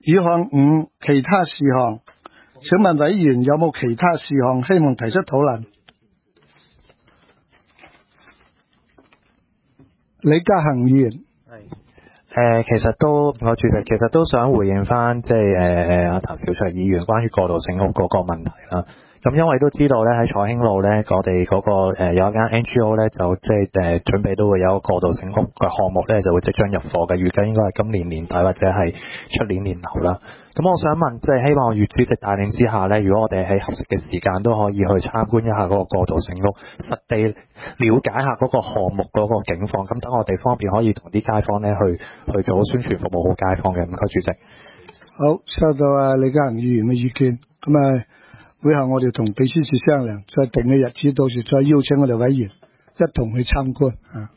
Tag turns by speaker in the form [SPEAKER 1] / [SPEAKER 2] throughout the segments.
[SPEAKER 1] 議項5其他事項，請問委員有冇其他事項希望提出討論？李嘉恒議員。
[SPEAKER 2] 其實都我主席其實都想回應翻即係阿譚兆卓議員關於過渡性屋嗰個問題啦。咁因為都知道咧喺彩興路咧，我哋嗰個有一間 NGO 咧就即係準備都會有過渡性屋嘅項目咧就會即將入伙嘅，預計應該係今年年底或者係出年年頭啦。咁我想問，即係希望與主席帶領之下咧，如果我哋喺合適嘅時間都可以去參觀一下嗰個過渡性屋，實地了解下嗰個項目嗰個境況，咁等我哋方便可以同啲街坊咧去做宣傳服務好街坊嘅。唔該主席。
[SPEAKER 1] 好，收到李嘉恒議員嘅意見，咁會後我哋同秘書處商量，再定嘅日子，到時再邀請我哋委員一同去參觀。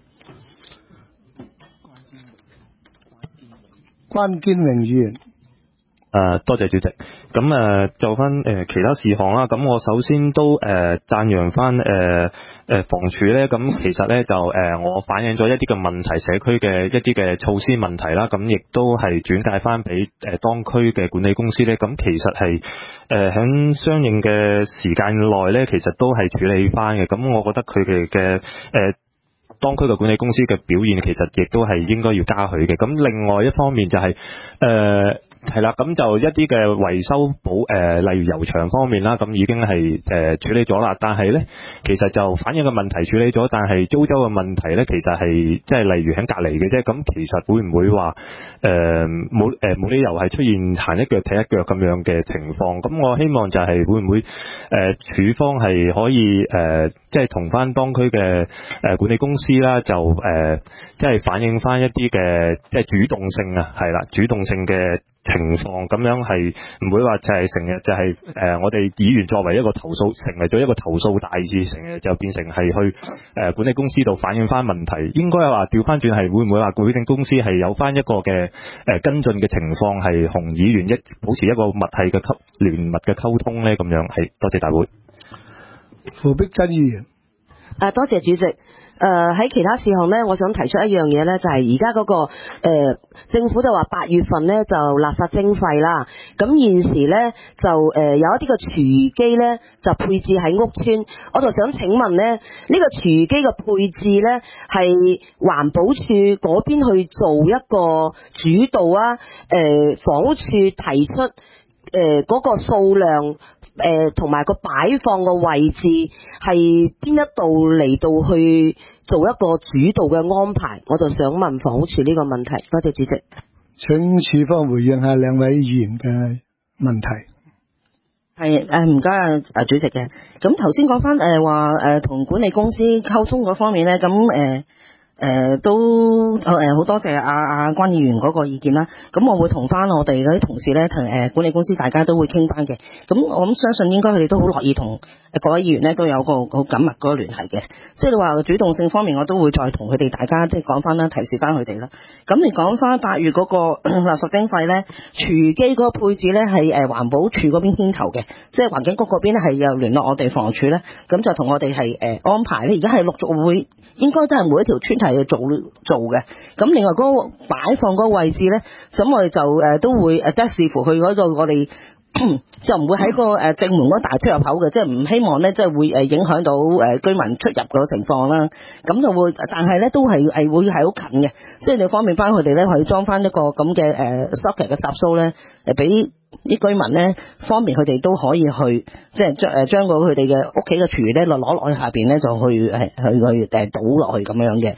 [SPEAKER 1] 關堅榮議員。
[SPEAKER 3] 多謝主席。咁就翻其他事項啦。咁我首先都讚揚翻房署咧。咁其實咧就我反映咗一啲嘅問題，社區嘅一啲嘅措施問題啦。咁亦都係轉介翻俾當區嘅管理公司咧。咁其實係喺相應嘅時間內咧，其實都係處理翻嘅。咁我覺得佢哋嘅當區嘅管理公司嘅表現其實亦都係應該要嘉許嘅。咁另外一方面就係係啦，咁就一啲嘅維修例如油牆方面啦，咁已經係處理咗啦。但係咧，其實就反映嘅問題處理咗，但係租州嘅問題咧，其實係即係例如喺隔離嘅啫。咁其實會唔會話冇理由係出現行一腳踢一腳咁樣嘅情況？咁我希望就係會唔會署方係可以即係同翻當區嘅管理公司啦，就即係反映翻一啲嘅即係主動性啊，係啦，主動性嘅情況，咁樣係唔會話就係成日就係我哋議員作為一個投訴，成為咗一個投訴大使，成日就變成係去管理公司度反映翻問題。應該係話調翻轉係會唔會話管理公司係有翻一個嘅跟進嘅情況，係同議員保持一個密切嘅聯密嘅溝通咧？咁樣係多謝大會。
[SPEAKER 1] 傅碧珍議員。
[SPEAKER 4] 多謝主席。喺其他事項呢，我想提出一樣嘢呢，就係而家嗰個政府就話8月份呢就垃圾徵費啦。咁現時呢，就有一啲嘅廚餘機呢就配置喺屋邨，我就想請問呢，呢個廚餘機嘅配置呢係環保署嗰邊去做一個主導啊？房屋署提出嗰個數量同埋個擺放嘅位置係邊一度嚟到去做一個主導嘅安排，我就想問房屋署呢個問題。多謝主席。
[SPEAKER 1] 請署方回應下兩位議員嘅問題。
[SPEAKER 5] 係唔該啊主席嘅。咁頭先講翻話同管理公司溝通嗰方面咧，咁都好多謝阿關議員嗰個意見啦。咁我會同翻我哋嗰啲同事咧，同管理公司大家都會傾翻嘅。咁我諗相信應該佢哋都好樂意同各位議員咧都有個好緊密嗰個聯繫嘅。即係你話主動性方面，我都會再同佢哋大家即係講翻啦，提示翻佢哋啦。咁你講翻8月嗰個垃圾徵費咧，廚餘機嗰個配置咧係環保署嗰邊牽頭嘅，即係環境局嗰邊咧係有聯絡我哋房署咧，咁就同我哋係安排咧。而家係陸續會應該都係每一條村係去做嘅。咁另外嗰個擺放嗰個位置咧，咁我哋就都會視乎佢嗰度，我哋就唔會喺個正門嗰大出入口嘅，即係唔希望咧即係會影響到居民出入嗰個情況啦。咁就會，但係咧都係會係好近嘅，即係你方便翻佢哋咧可以裝翻一個咁嘅socket 嘅插蘇咧，俾啲居民咧方便佢哋都可以去，即係將佢哋嘅屋企嘅廚餘咧攞落去下邊咧就去倒落去咁樣嘅。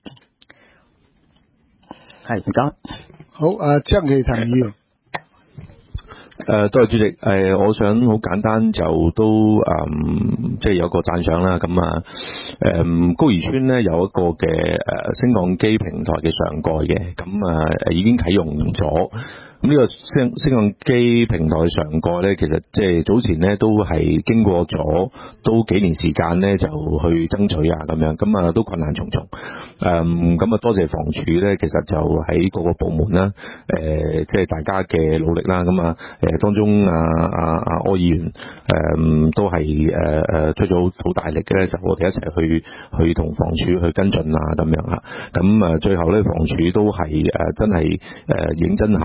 [SPEAKER 5] 係唔該。
[SPEAKER 1] 好，張其騰議員。
[SPEAKER 6] 多謝主席。我想好簡單就都即係有個讚賞啦。咁高怡村咧有一個嘅升降機平台嘅上蓋嘅，咁已經啟用咗。咁呢個升降機平台上蓋咧，其實即係早前咧都係經過咗都幾年時間咧，就去爭取啊咁樣，咁都困難重重。咁多謝房署咧，其實就喺各個部門啦，即係大家嘅努力啦。當中柯議員都係出咗好大力嘅咧，就我哋一齊去同房署去跟進啊咁樣啊。咁最後咧，房署都係真係認真考慮到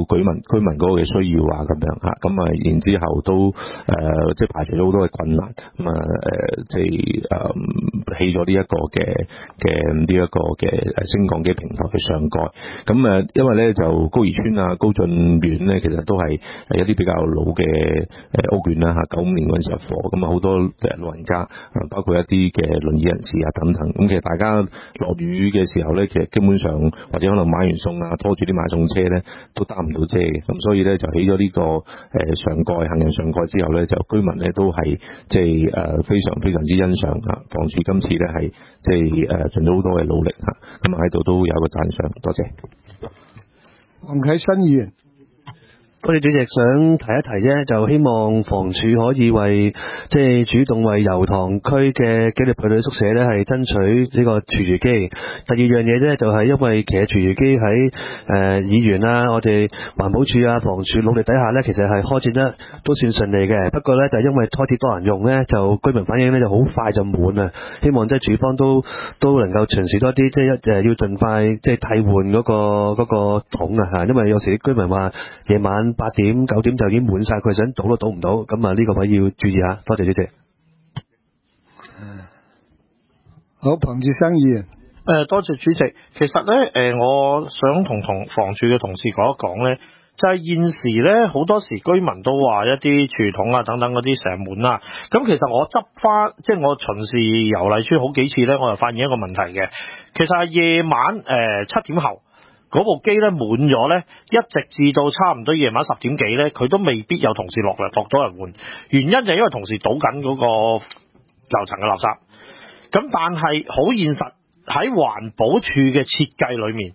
[SPEAKER 6] 居民嗰個嘅需要啊咁樣嚇，咁啊然之後都即係排除咗好多嘅困難，咁啊即係起咗呢一個嘅升降機平台嘅上蓋，咁因為咧就高宜村啊、高駿苑咧，其實都係一啲比較老嘅屋苑啦嚇，95年嗰陣時入伙，咁啊好多老人家，包括一啲嘅輪椅人士啊等等，咁其實大家落雨嘅時候咧，其實基本上或者可能買完餸啊，拖住啲買餸車咧，都擔唔到遮嘅，咁所以咧就起咗呢個上蓋行人上蓋之後咧，就居民咧都係即係非常非常之欣賞嚇，房署今次咧係即係盡咗好多嘅努力嚇，咁喺度都有一個讚賞，多謝。
[SPEAKER 1] 黃啟新議員。
[SPEAKER 7] 多謝主席，想提一提啫，就希望房署可以為即係主動為油塘區嘅紀律部隊宿舍咧係爭取呢個廚餘機。第二樣嘢啫，就係因為其實廚餘機喺議員啦、我哋環保署啊、房署努力底下咧，其實係開展得都算順利嘅。不過咧就因為開始多人用咧，就居民反映咧就好快就滿啊。希望即係署方都能夠巡視多啲，即係要盡快即係替換嗰個桶啊嚇，因為有時啲居民話夜晚8點9點就已經滿晒，佢想倒都倒唔到，咁啊呢個位要注意下。多謝主席。
[SPEAKER 1] 好，彭志生議員。
[SPEAKER 8] 多謝主席。其實咧，我想同房署嘅同事講一講咧，就係現時咧好多時居民都話一啲廚餘桶啊等等嗰啲成日滿啦。咁其實我執翻，即係我巡視油麗邨好幾次咧，我就發現一個問題嘅。其實係夜晚7點後。嗰部機咧滿咗咧，一直至到差唔多夜晚10點幾咧，佢都未必有同事落到人換。原因就係因為同事倒緊嗰個樓層嘅垃圾。咁但係好現實喺環保署嘅設計裏面，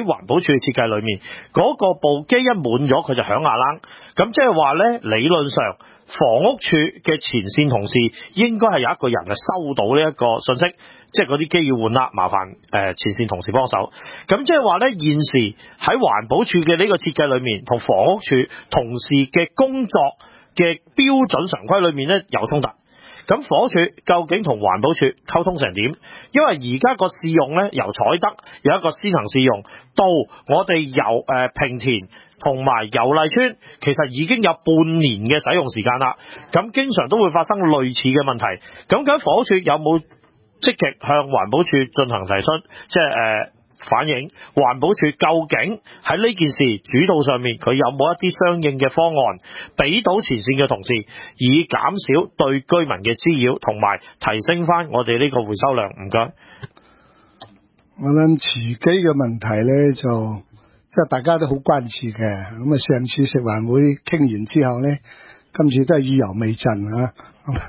[SPEAKER 8] 嗰個部機一滿咗佢就響下冷。咁即係話咧，理論上房屋署嘅前線同事應該係有一個人係收到呢一個信息。即係嗰啲機要換啦，麻煩前線同事幫手。咁即係話咧，現時喺環保署嘅呢個設計裏面，同房屋署同事嘅工作嘅標準常規裏面咧有衝突。咁房屋署究竟同環保署溝通成點？因為而家個試用咧，由彩德有一個先行試用，到我哋由平田同埋油麗邨，其實已經有半年嘅使用時間啦。咁經常都會發生類似嘅問題。咁究竟房屋署有冇積極向環保署進行提出，即係反映環保署究竟喺呢件事主導上面，佢有冇一啲相應嘅方案，俾到前線嘅同事，以減少對居民嘅滋擾，同埋提升翻我哋呢個回收量。唔該。
[SPEAKER 1] 我諗廚機嘅問題咧，就即係大家都好關注嘅。咁啊，上次食環會傾完之後咧，今次都係意猶未盡啊。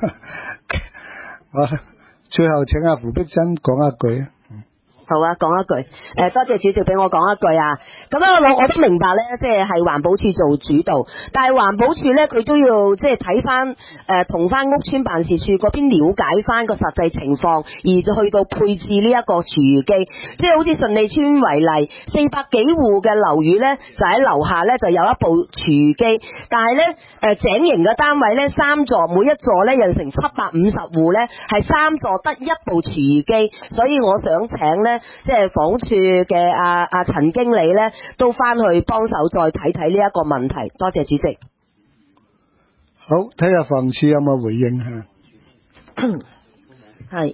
[SPEAKER 1] 最後請阿胡碧珍講一句。
[SPEAKER 4] 好啊，講一句，多謝主席俾我講一句啊。咁我都明白咧，即係環保署做主導，但係環保署咧佢都要即係睇翻同翻屋邨辦事處嗰邊了解翻個實際情況，而去到配置呢一個廚餘機。即係好似順利邨為例，400幾戶嘅樓宇咧，就喺樓下咧就有一部廚餘機，但係咧井型嘅單位咧3座，每一座咧有成750戶咧，係3座得一部廚餘機，所以我想請咧。即係房署嘅阿陳經理咧，都翻去幫手再睇睇呢一個問題。多謝主席。
[SPEAKER 1] 好，睇下房署有冇回應嚇。
[SPEAKER 5] 係。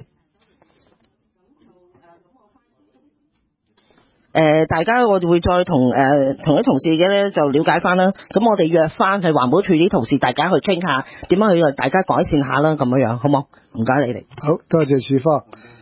[SPEAKER 5] 大家我哋會再同啲同事嘅咧就了解翻啦。咁我哋約翻係環保署啲同事，大家去傾下點樣去大家改善下啦，咁樣好冇？唔該你哋。
[SPEAKER 1] 好多謝署方。